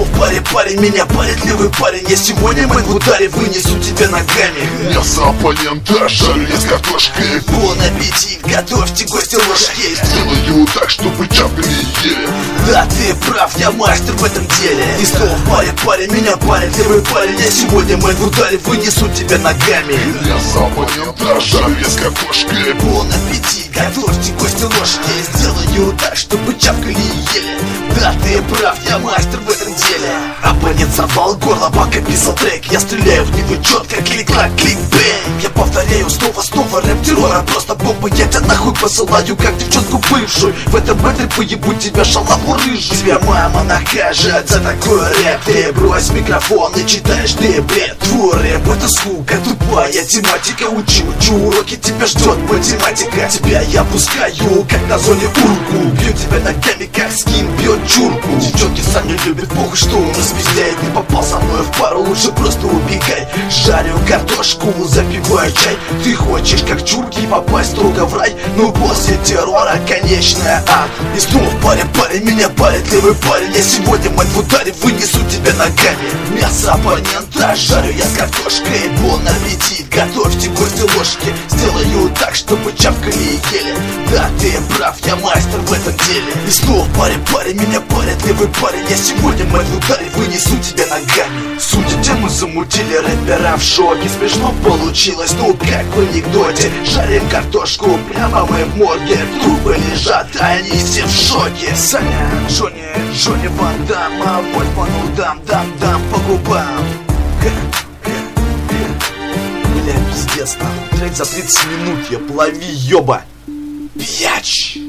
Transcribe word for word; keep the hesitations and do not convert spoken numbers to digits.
паре, парень, меня парит левый парень. Я сегодня мэн в ударе вынесу тебя ногами. Мясо оппонента жарю я с картошкой. Бон аппетит, готовьте гости ложки. Сделаю так, чтобы чапками ели. Да, ты прав, я мастер в этом деле. И снова в паре, парень, меня парит левый парень. Я сегодня мэн в ударе вынесу тебя ногами. Мясо оппонента жарю я с картошкой. Бон аппетит, готовьте гости ложки. Сделаю так, чтобы чапкали и ели. Да, ты прав, я мастер в этом деле. Оппонент сорвал горло, пока писал трек. Я стреляю в него четко, клик-клак, клик-бэнг. Я повторяю снова, снова рэп террора. Просто бомба, я тебя нахуй посылаю, как девчонку бывшую. В этом бэтле поебу тебя, шалаву рыжий. Тебя мама накажет за такой рэп. Ты брось микрофон и читаешь ты бред. Твой рэп это сука, тупая тематика. Учи, учу уроки, тебя ждет математика. Тебя я пускаю, как на зоне урку. Бью тебя ногами, как скин бьет чурку. Девчонки сами любят, похуй, что он распиздяет. Не попал со мной в пару, лучше просто убегай. Жарю картошку, запиваю чай. Ты хочешь, как чурки, попасть строго в рай. Но после террора конечная ад. И снова в паре, парень, меня парит левый парень. Я сегодня мать в ударе вынесу тебя ногами. Мясо оппонента жарю я с картошкой. Бон аппетит, готовьте гости ложки. Сделаю так, чтобы чапкали и ели. Да, ты прав, я мастер в этом деле. И снова в паре, парень, меня парит левый парень. Я сегодня мать в ударе вынесу тебя ногами. Судя тему замутили рэпера в шоке. Смешно получилось, ну как в анекдоте. Жарим картошку, прямо мы в морге. Трупы лежат, а они все в шоке. Саня, Джонни, Джонни Ван Дам, а Вольфману дам, дам, дам по губам. Бля, пиздец, нахуй. Трек за тридцать минут, я плави, ёба. Пьяч.